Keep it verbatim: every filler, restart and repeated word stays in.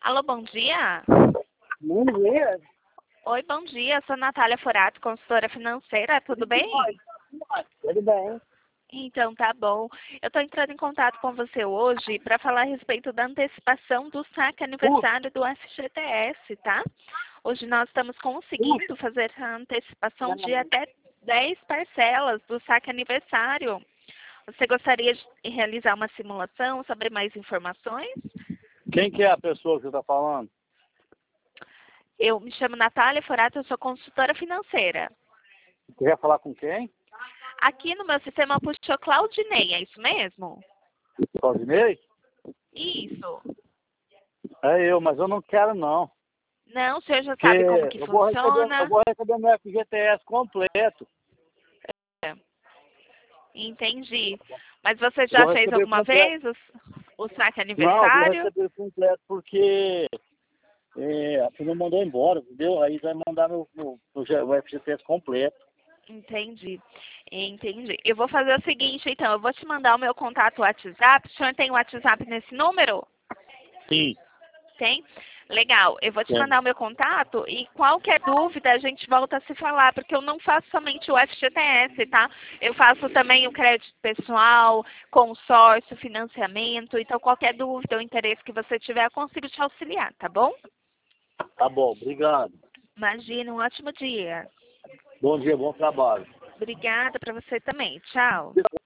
Alô, bom dia. Bom dia. Oi, bom dia. Sou Natália Forato, consultora financeira. Tudo bem? Tudo bem. Então, tá bom. Eu estou entrando em contato com você hoje para falar a respeito da antecipação do saque aniversário do F G T S, tá? Hoje nós estamos conseguindo fazer a antecipação de até dez parcelas do saque aniversário. Você gostaria de realizar uma simulação, saber mais informações? Quem que é a pessoa que você está falando? Eu me chamo Natália Forato, eu sou consultora financeira. Você quer falar com quem? Aqui no meu sistema puxou Claudinei, é isso mesmo? Claudinei? Isso. É eu, mas eu não quero não. Não, o senhor já Porque sabe como que eu vou receber, funciona? eu vou receber meu F G T S completo. Entendi. Mas você já Vou fez receber alguma completo. vez o, o saque Não, eu vou aniversário? receber completo porque é, a filha mandou embora, entendeu? Aí vai mandar meu, meu, meu F G T S completo. Entendi. Entendi. Eu vou fazer o seguinte, então. Eu vou te mandar o meu contato WhatsApp. O senhor tem WhatsApp nesse número? Sim. Tem? Legal. Eu vou te Tem. mandar o meu contato e qualquer dúvida a gente volta a se falar, porque eu não faço somente o F G T S, tá? Eu faço também o crédito pessoal, consórcio, financiamento. Então, qualquer dúvida ou interesse que você tiver, eu consigo te auxiliar, tá bom? Tá bom, obrigado. Imagina, um ótimo dia. Bom dia, bom trabalho. Obrigada para você também. Tchau.